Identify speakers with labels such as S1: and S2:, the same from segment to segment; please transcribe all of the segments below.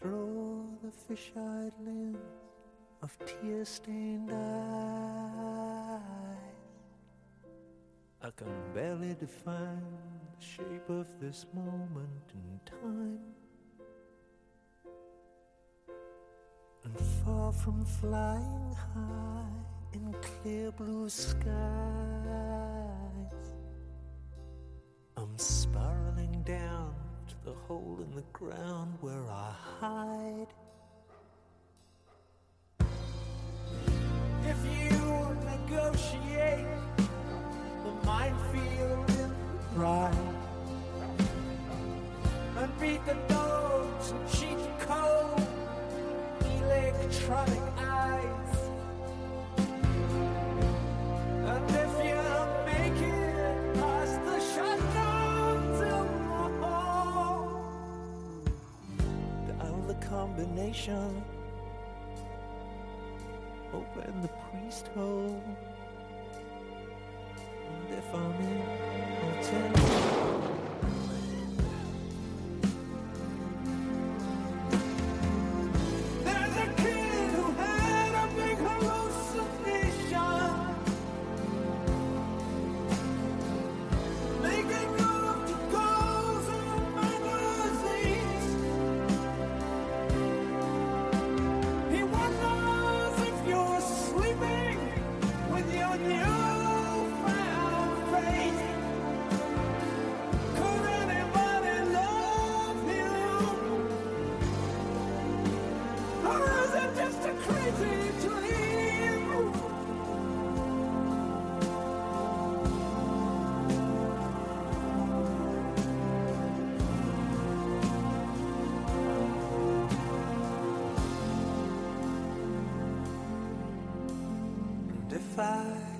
S1: through the fish-eyed lens of tear-stained eyes. I can barely define the shape of this moment in time. And far from flying high in clear blue skies, I'm spiraling down to the hole in the ground where I hide. If you negotiate the minefield in the pride and beat the dogs and cheat the code, electronic eyes, and if you make it past the shutdowns of the hall, dial the combination, open the priest hole, and if I'm in, I'll tell you. There's a kid who had a big hallucination, making love to girls in magazines. He wonders if you're sleeping with your newfound faith. Could anybody love him? Or is it just a crazy dream? And if I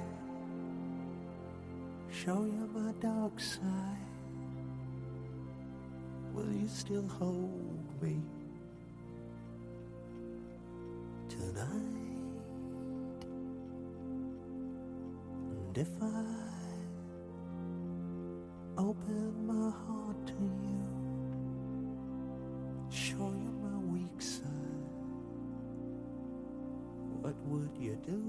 S1: show you my dark side, will you still hold me tonight? And if I open my heart to you, show you my weak side, what would you do?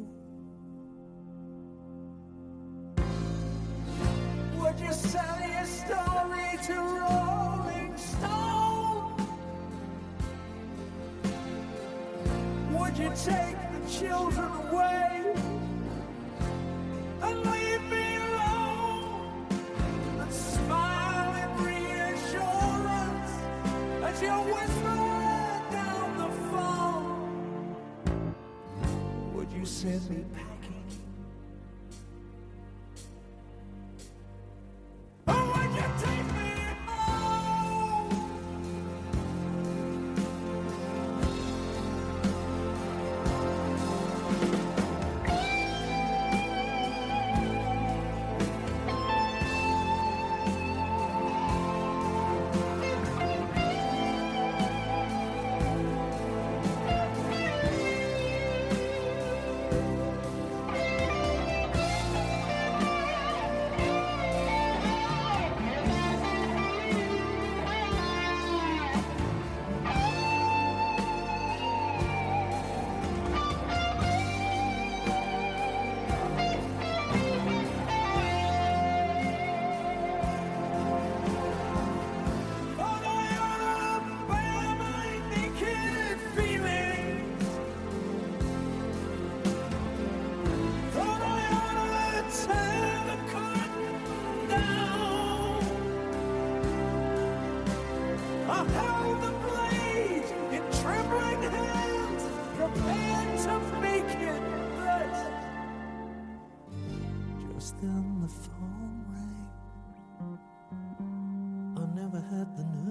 S1: Would you sell your story to Rolling Stone? Would you take the children away and leave me alone and smile in reassurance as you whisper down the phone? Would you send me packing? Or would you take me home? Then the phone rang. I never had the news.